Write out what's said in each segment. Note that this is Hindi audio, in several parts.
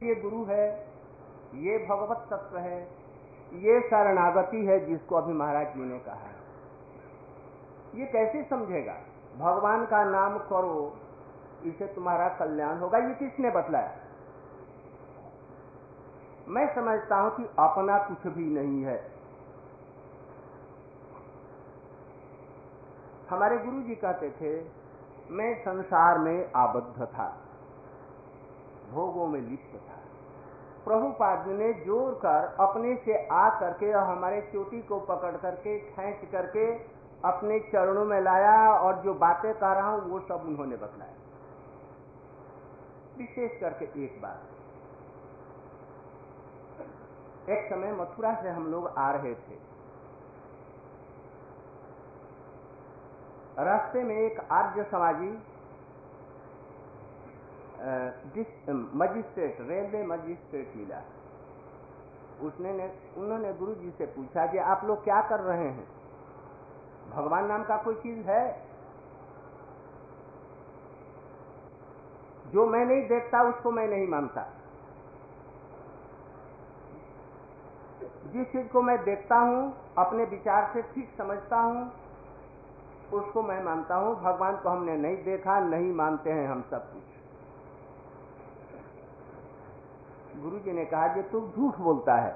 ये गुरु है, ये भगवत तत्व है, ये शरणागति है जिसको अभी महाराज जी ने कहा है। ये कैसे समझेगा? भगवान का नाम करो, इसे तुम्हारा कल्याण होगा, ये किसने बतलाया? मैं समझता हूं कि अपना कुछ भी नहीं है। हमारे गुरु जी कहते थे, मैं संसार में आबद्ध था, भोगों में लिप्त था। प्रभुपाद ने जोर कर अपने से आ करके और हमारे चोटी को पकड़ करके खींच करके अपने चरणों में लाया, और जो बातें कर रहा हूं वो सब उन्होंने बतलाया। विशेष करके एक बात, एक समय मथुरा से हम लोग आ रहे थे, रास्ते में एक आर्य समाजी मजिस्ट्रेट, रेलवे मजिस्ट्रेट मिला। उन्होंने गुरु जी से पूछा कि आप लोग क्या कर रहे हैं? भगवान नाम का कोई चीज है? जो मैं नहीं देखता उसको मैं नहीं मानता, जिस चीज को मैं देखता हूं, अपने विचार से ठीक समझता हूं, उसको मैं मानता हूं। भगवान को हमने नहीं देखा, नहीं मानते हैं हम सब कुछ। गुरु जी ने कहा कि तू झूठ बोलता है।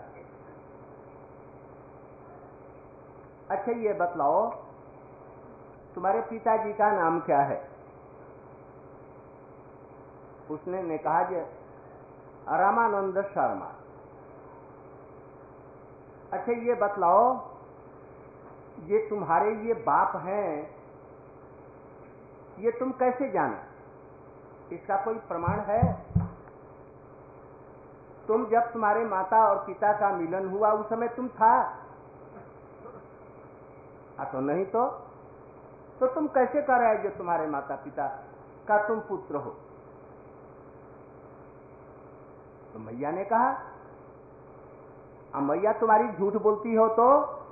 अच्छा ये बतलाओ, तुम्हारे पिताजी का नाम क्या है? उसने ने कहा कि रामानंद शर्मा। अच्छा ये बतलाओ, ये तुम्हारे ये बाप हैं, ये तुम कैसे जाने? इसका कोई प्रमाण है? तुम जब तुम्हारे माता और पिता का मिलन हुआ उस समय तुम था? तो नहीं तो तुम कैसे कह रहे हो जो तुम्हारे माता पिता का तुम पुत्र हो? तो मैया ने कहा, मैया तुम्हारी झूठ बोलती हो तो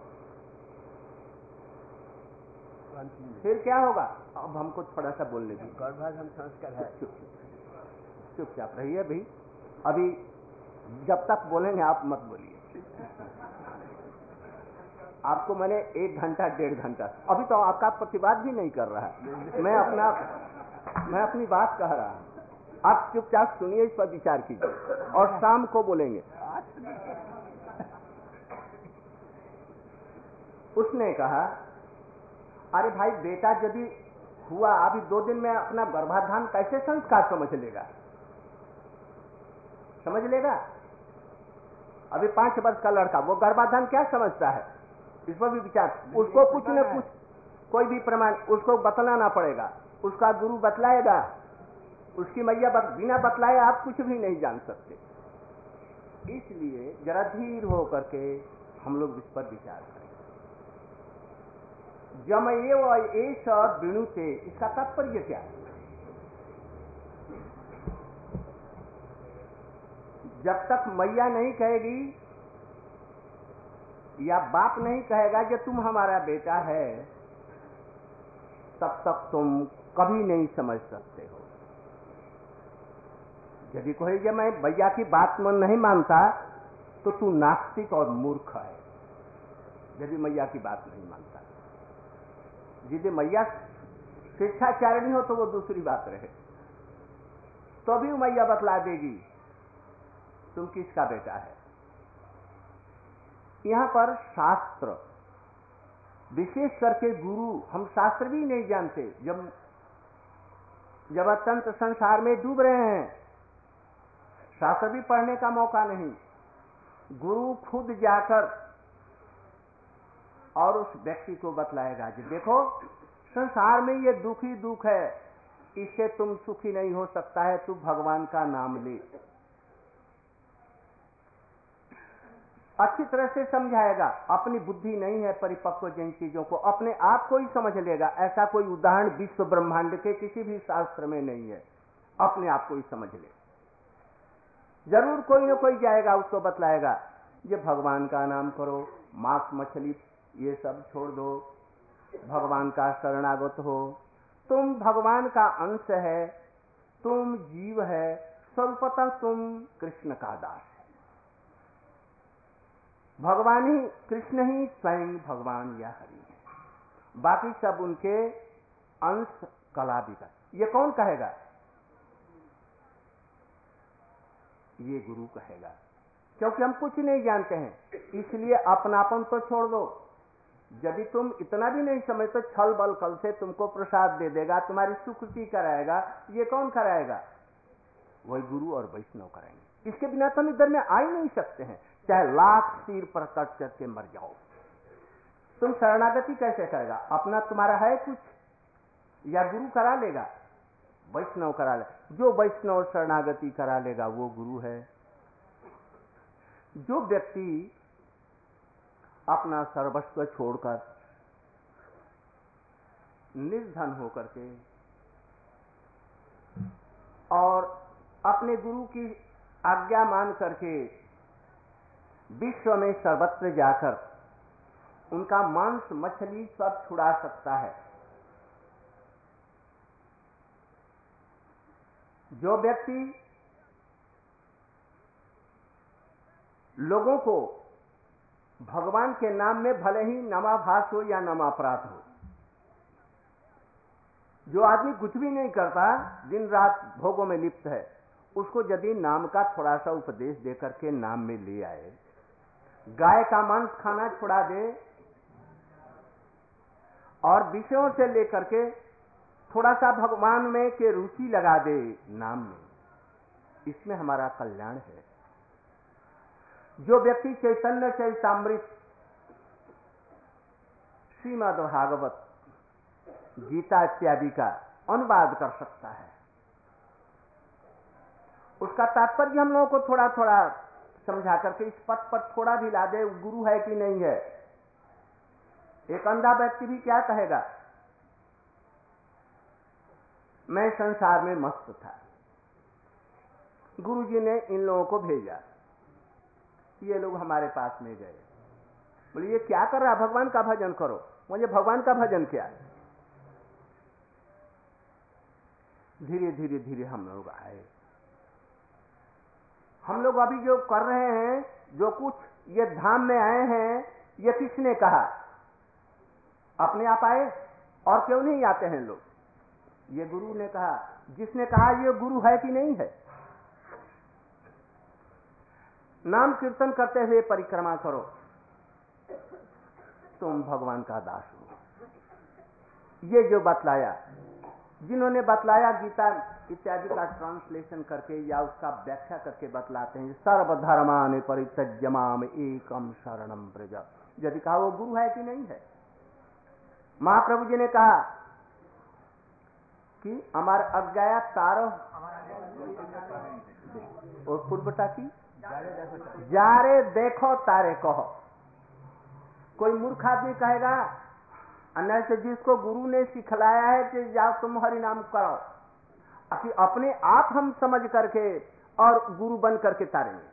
फिर क्या होगा? अब हमको थोड़ा सा बोलने दीजिए। गर्भाधान संस्कार है। चुपचाप रहिए भाई, अभी जब तक बोलेंगे आप मत बोलिए। आपको मैंने 1 घंटा 1.5 घंटा, अभी तो आपका प्रतिवाद भी नहीं कर रहा है। मैं अपनी बात कह रहा हूं, आप चुपचाप सुनिए, इस पर विचार कीजिए और शाम को बोलेंगे। उसने कहा, अरे भाई बेटा यदि हुआ, अभी 2 दिन में अपना गर्भाधान कैसे संस्कार समझ लेगा? अभी 5 वर्ष का लड़का, वो गर्भाधान क्या समझता है? इस पर भी विचार। उसको कुछ न कुछ कोई भी प्रमाण उसको बतलाना पड़ेगा, उसका गुरु बतलाएगा, उसकी मैया बिना बतलाए आप कुछ भी नहीं जान सकते। इसलिए जरा धीर होकर के हम लोग इस पर विचार करें। जमये व एष विणुते, इसका तात्पर्य क्या? जब तक मैया नहीं कहेगी या बाप नहीं कहेगा कि तुम हमारा बेटा है, तब तक तुम कभी नहीं समझ सकते हो। यदि कहेगा मैं मैया की बात में नहीं मानता, तो तू नास्तिक और मूर्ख है। यदि मैया की बात नहीं मानता, यदि मैया शिक्षाचारिणी हो तो वो दूसरी बात रहे, तो भी मैया बतला देगी तुम किसका बेटा है। यहां पर शास्त्र, विशेष करके गुरु, हम शास्त्र भी नहीं जानते। जब अत्यंत संसार में डूब रहे हैं, शास्त्र भी पढ़ने का मौका नहीं। गुरु खुद जाकर और उस व्यक्ति को बतलाएगा कि देखो संसार में ये दुख ही दुख है, इससे तुम सुखी नहीं हो सकता है, तू भगवान का नाम ले। अच्छी तरह से समझाएगा। अपनी बुद्धि नहीं है परिपक्व, जिन चीजों को अपने आप को ही समझ लेगा, ऐसा कोई उदाहरण विश्व ब्रह्मांड के किसी भी शास्त्र में नहीं है। अपने आप को ही समझ ले। जरूर कोई न कोई जाएगा, उसको बतलाएगा, ये भगवान का नाम करो, मांस मछली ये सब छोड़ दो, भगवान का शरणागत हो, तुम भगवान का अंश है, तुम जीव है, स्वरूपतः तुम कृष्ण का दास है। भगवान ही, कृष्ण ही स्वयं भगवान या हरि है, बाकी सब उनके अंश कला विकस। ये कौन कहेगा? ये गुरु कहेगा, क्योंकि हम कुछ नहीं जानते हैं। इसलिए अपनापन तो छोड़ दो। यदि तुम इतना भी नहीं समझते, छल बल कल से तुमको प्रसाद दे देगा, तुम्हारी सुकृति कराएगा, ये कौन कराएगा? वही गुरु और वैष्णव कराएंगे। इसके बिना तो हम इधर में आ ही नहीं सकते हैं, चाहे लाख सिर पर कट करके मर जाओ। तुम शरणागति कैसे करेगा? अपना तुम्हारा है कुछ, या गुरु करा लेगा? वैष्णव करा ले। जो वैष्णव शरणागति करा लेगा वो गुरु है। जो व्यक्ति अपना सर्वस्व छोड़कर निर्धन होकर के और अपने गुरु की आज्ञा मान करके विश्व में सर्वत्र जाकर उनका मांस मछली सब छुड़ा सकता है, जो व्यक्ति लोगों को भगवान के नाम में भले ही नामाभास हो या नामापराध हो, जो आदमी कुछ भी नहीं करता, दिन रात भोगों में लिप्त है, उसको यदि नाम का थोड़ा सा उपदेश देकर के नाम में ले आए, गाय का मांस खाना छुड़ा दे और विषयों से लेकर के थोड़ा सा भगवान में के रुचि लगा दे नाम में, इसमें हमारा कल्याण है। जो व्यक्ति चैतन्य चरितामृत, श्रीमद् भागवत, गीता इत्यादि का अनुवाद कर सकता है, उसका तात्पर्य हम लोगों को थोड़ा थोड़ा समझा करके इस पथ पर थोड़ा भी ला दे, गुरु है कि नहीं है। एक अंधा व्यक्ति भी क्या कहेगा? मैं संसार में मस्त था, गुरुजी ने इन लोगों को भेजा, ये लोग हमारे पास में गए। बोले ये क्या कर रहा? भगवान का भजन करो। मुझे भगवान का भजन क्या है? धीरे धीरे धीरे हम लोग आए। हम लोग अभी जो कर रहे हैं, जो कुछ ये धाम में आए हैं, ये किसने कहा? अपने आप आए? और क्यों नहीं आते हैं लोग? ये गुरु ने कहा। जिसने कहा ये गुरु है कि नहीं है? नाम कीर्तन करते हुए परिक्रमा करो, तुम भगवान का दास हो। ये जो बतलाया, जिन्होंने बतलाया गीता इत्यादि का ट्रांसलेशन करके या उसका व्याख्या करके बतलाते हैं, सर्वधर्मानि परित्यज्य माम एकम शरणम व्रज। यदि कहा वो गुरु है कि नहीं है? महाप्रभु जी ने कहा कि अमर अज्ञाया तारो और पूर्वता की जारे देखो तारे कहो। कोई मूर्ख आदमी कहेगा अन्य से जिसको गुरु ने सिखलाया है कि जाओ तुम हरि नाम करो, अपने आप हम समझ करके और गुरु बन करके तारेंगे।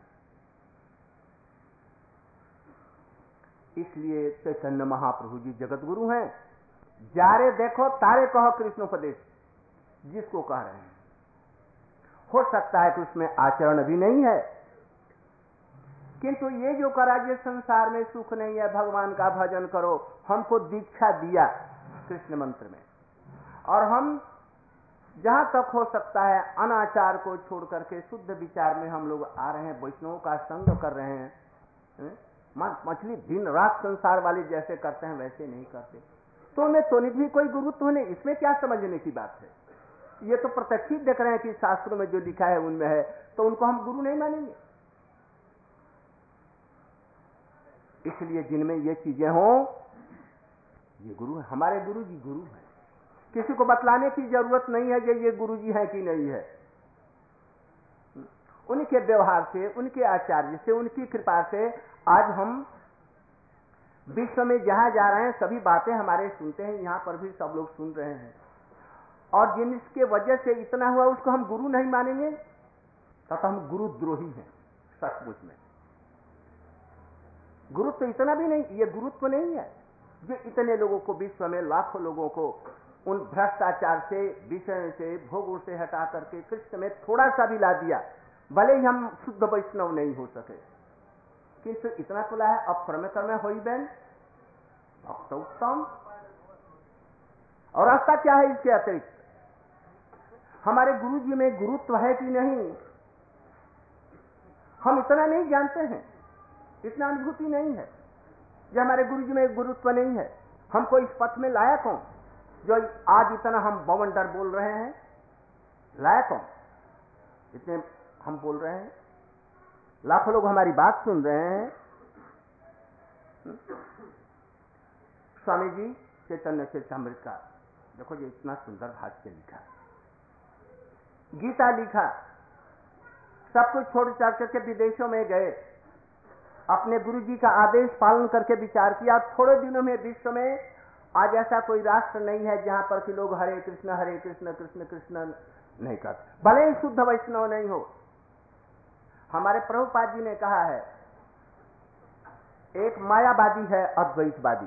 इसलिए चैतन्य महाप्रभु जी जगत गुरु हैं। जारे देखो तारे कहो कृष्णोपदेश जिसको कह रहे हैं। हो सकता है कि उसमें आचरण भी नहीं है, किंतु ये जो करा, ये संसार में सुख नहीं है, भगवान का भजन करो, हमको दीक्षा दिया कृष्ण मंत्र में, और हम जहां तक हो सकता है अनाचार को छोड़ करके शुद्ध विचार में हम लोग आ रहे हैं, वैष्णवों का संग कर रहे हैं। मछली दिन रात संसार वाले जैसे करते हैं वैसे नहीं करते, तो उन्हें तो भी कोई गुरुत्व नहीं। इसमें क्या समझने की बात है? ये तो प्रत्यक्ष देख रहे हैं कि शास्त्रों में जो लिखा है उनमें है, तो उनको हम गुरु नहीं मानेंगे। इसलिए जिनमें ये चीजें हों, ये गुरु है। हमारे गुरु जी गुरु हैं, किसी को बतलाने की जरूरत नहीं है कि ये गुरु जी है कि नहीं है। उनके व्यवहार से, उनके आचार्य से, उनकी कृपा से आज हम विश्व में जहां जा रहे हैं सभी बातें हमारे सुनते हैं, यहां पर भी सब लोग सुन रहे हैं, और जिनके वजह से इतना हुआ उसको हम गुरु नहीं मानेंगे, तो हम गुरुद्रोही हैं सचमुच में। गुरुत्व इतना भी नहीं, ये गुरुत्व नहीं है जो इतने लोगों को, विश्व में लाखों लोगों को उन भ्रष्टाचार से, विषय से, भोगों से हटा करके कृष्ण में थोड़ा सा भी ला दिया, भले ही हम शुद्ध वैष्णव नहीं हो सके, किंतु इतना खुला है, अब क्रम क्रम हो बैन भक्त उत्तम। और रास्ता क्या है इसके अतिरिक्त? हमारे गुरु जी में गुरुत्व है कि नहीं, हम इतना नहीं जानते हैं, इतना अनुभूति नहीं है। जो हमारे गुरु जी में गुरुत्व नहीं है, हमको इस पथ में लाया कौन? जो आज इतना हम बवंडर बोल रहे हैं, लाया कौन? इतने हम बोल रहे हैं, लाखों लोग हमारी बात सुन रहे हैं। स्वामी जी चैतन्य चरितामृत का देखो, ये इतना सुंदर भाष्य लिखा, गीता लिखा, सब कुछ छोड़ छाड़ करके विदेशों में गए, अपने गुरु जी का आदेश पालन करके विचार किया। थोड़े दिनों में विश्व में आज ऐसा कोई राष्ट्र नहीं है जहां पर कि लोग हरे कृष्ण कृष्ण कृष्ण नहीं करते, भले ही शुद्ध वैष्णव नहीं हो। हमारे प्रभुपाद जी ने कहा है, एक मायावादी है अद्वैतवादी,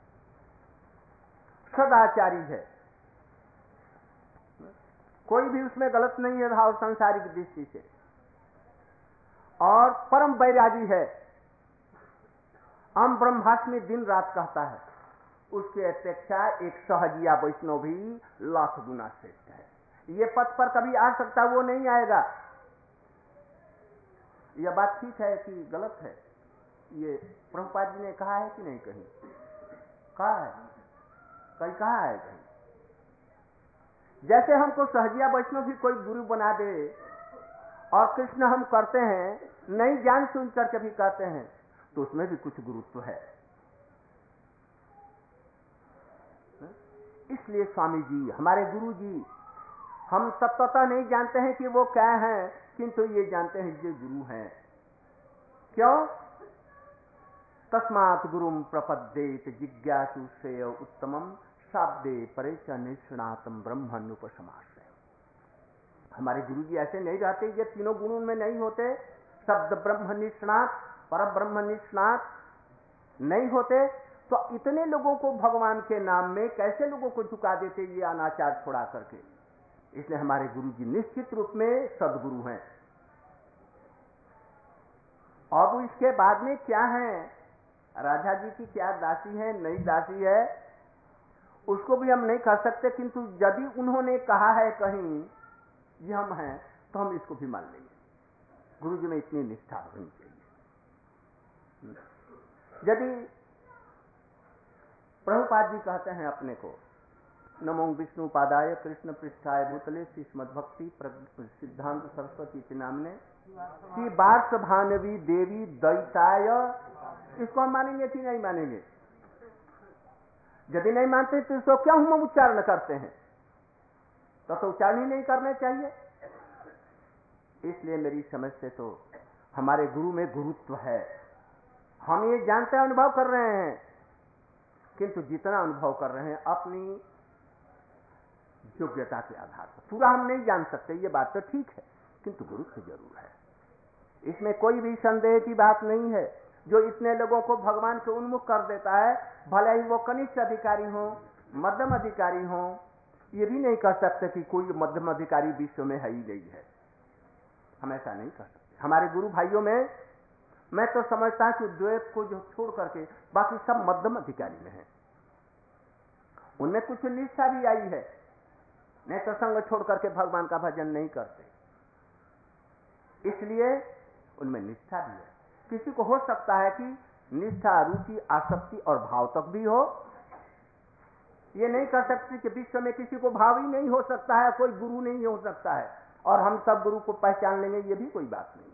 सदाचारी है, कोई भी उसमें गलत नहीं है भाव सांसारिक दृष्टि से, और परम वैरागी है, हम ब्रह्मास्मि दिन रात कहता है, उसके अपेक्षा एक सहजिया वैष्णव भी लाख गुना श्रेष्ठ है। ये पथ पर कभी आ सकता, वो नहीं आएगा। यह बात ठीक है कि गलत है? ये प्रभुपाद जी ने कहा है कि नहीं? कहीं कहा है, कहीं कहा है कहीं? जैसे हमको सहजिया वैष्णव भी कोई गुरु बना दे और कृष्ण हम करते हैं, नहीं जान सुन करके भी कहते हैं, तो उसमें भी कुछ गुरुत्व है। इसलिए स्वामी जी, हमारे गुरु जी, हम तत्वतः नहीं जानते हैं कि वो क्या हैं, किंतु ये जानते हैं ये गुरु हैं। क्यों? तस्मात् गुरुम प्रपद्येत जिज्ञासु श्रेय उत्तमम शाब्दे परे च निष्णातम ब्रह्मण्युपसमाश्रय। हमारे गुरु जी ऐसे नहीं रहते, ये तीनों गुणों में नहीं होते, शब्द ब्रह्म निष्णात, पर ब्रह्म निष्णात नहीं होते, तो इतने लोगों को भगवान के नाम में कैसे लोगों को झुका देते ये अनाचार छोड़ा करके। इसलिए हमारे गुरु जी निश्चित रूप में सदगुरु हैं। और इसके बाद में क्या है, राधा जी की क्या दासी है, नई दासी है, उसको भी हम नहीं कह सकते, किंतु यदि उन्होंने कहा है कहीं ये हम हैं, तो हम इसको भी मान लेंगे। गुरु जी में इतनी निष्ठा होनी चाहिए। यदि प्रभुपाद जी कहते हैं अपने को, नमो विष्णु पादाय कृष्ण पृष्ठाय भूतले श्रीमद्भक्ति सिद्धांत सरस्वती के नामने श्री वार्ष भानवी देवी दैताय, इसको हम मानेंगे कि नहीं मानेंगे? यदि नहीं मानते तो इसको क्यों हम उच्चारण करते हैं? तो उच्चारण ही नहीं करने चाहिए। इसलिए मेरी समझ से तो हमारे गुरु में गुरुत्व है, हम ये जानते हैं, अनुभव कर रहे हैं, किंतु जितना अनुभव कर रहे हैं अपनी योग्यता के आधार पर, पूरा हम नहीं जान सकते, ये बात तो ठीक है, किंतु गुरुत्व जरूर है। इसमें कोई भी संदेह की बात नहीं है। जो इतने लोगों को भगवान के उन्मुख कर देता है, भले ही वो कनिष्ठ अधिकारी हो, मध्यम अधिकारी हो, ये भी नहीं कह सकते कि कोई मध्यम अधिकारी विश्व में है ही नहीं है, हम ऐसा नहीं कर सकते। हमारे गुरु भाइयों में मैं तो समझता हूं कि द्वैत को जो छोड़ करके बाकी सब मध्यम अधिकारी में है। उनमें कुछ निष्ठा भी आई है, नहीं तो संग छोड़ करके भगवान का भजन नहीं करते, इसलिए उनमें निष्ठा भी है। किसी को हो सकता है कि निष्ठा, रुचि, आसक्ति और भाव तक भी हो, ये नहीं कर सकते कि विश्व में किसी को भाव ही नहीं हो सकता है, कोई गुरु नहीं हो सकता है और हम सब गुरु को पहचान लेंगे, ये भी कोई बात नहीं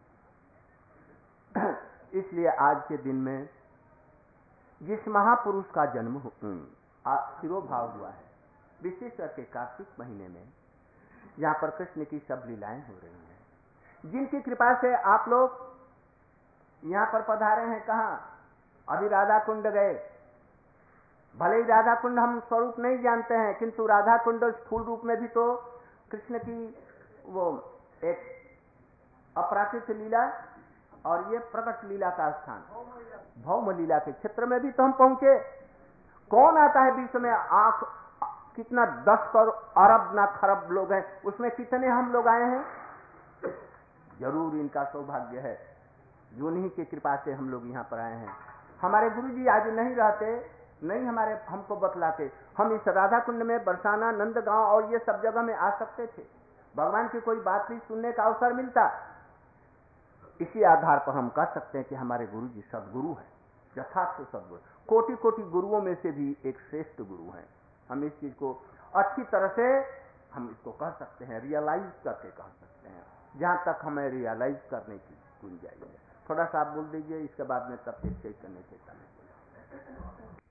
है। इसलिए आज के दिन में जिस महापुरुष का जन्म तिरोभाव हुआ है, विशेष करके कार्तिक महीने में, जहां पर कृष्ण की सब लीलाएं हो रही हैं, जिनकी कृपा से आप लोग यहां पर पधारे हैं। कहां? अभी राधा कुंड गए। भले ही राधा कुंड हम स्वरूप नहीं जानते हैं, किंतु राधा कुंड स्थूल रूप में भी तो कृष्ण की वो एक अपराकृत लीला और ये प्रकट लीला का स्थान, भौम लीला के क्षेत्र में भी तो हम पहुंचे। कौन आता है विश्व में आंख कितना 10 करोड़ अरब ना खरब लोग हैं, उसमें कितने हम लोग आए हैं। जरूर इनका सौभाग्य है, जो उन्हीं की कृपा से हम लोग यहाँ पर आए हैं। हमारे गुरुजी आज नहीं रहते, नहीं हमारे हमको बतलाते, हम इस राधा कुंड में, बरसाना, नंदगांव और ये सब जगह में आ सकते थे। भगवान की कोई बात भी सुनने का अवसर मिलता। इसी आधार पर हम कह सकते हैं कि हमारे गुरुजी सदगुरु हैं, यथार्थ सदगुरु, कोटि कोटि गुरुओं में से भी एक श्रेष्ठ गुरु हैं। हम इस चीज को अच्छी तरह से हम इसको कह सकते हैं, रियलाइज करके कह सकते हैं, जहां तक हमें रियलाइज करने की गुंजाइश है। थोड़ा सा आप बोल दीजिए, इसके बाद में तब चेक करने के समय